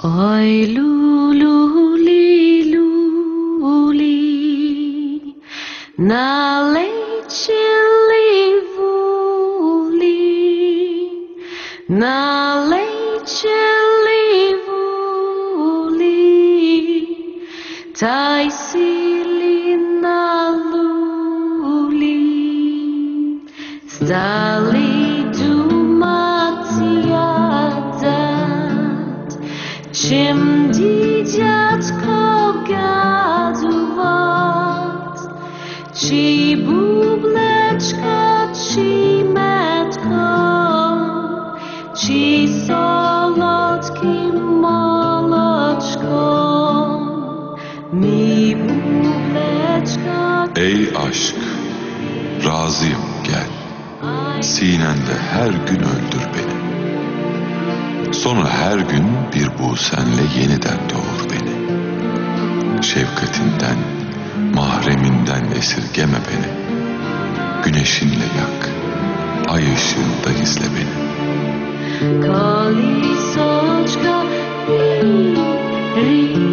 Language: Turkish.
Oy luli luli, na lejčili vuli, na lejčili vuli, taj sili na luli, stali Şimdi dziadko gadować, ci bubleczko, ci metko, ci solodkim moloczko, mi bubleczko. Ey aşk, razıyım gel, sinende her gün öldür beni. Sonra her gün bir busenle yeniden doğur beni. Şefkatinden, mahreminden esirgeme beni. Güneşinle yak, ay ışığında gizle beni. Kolisočka, ri, ri.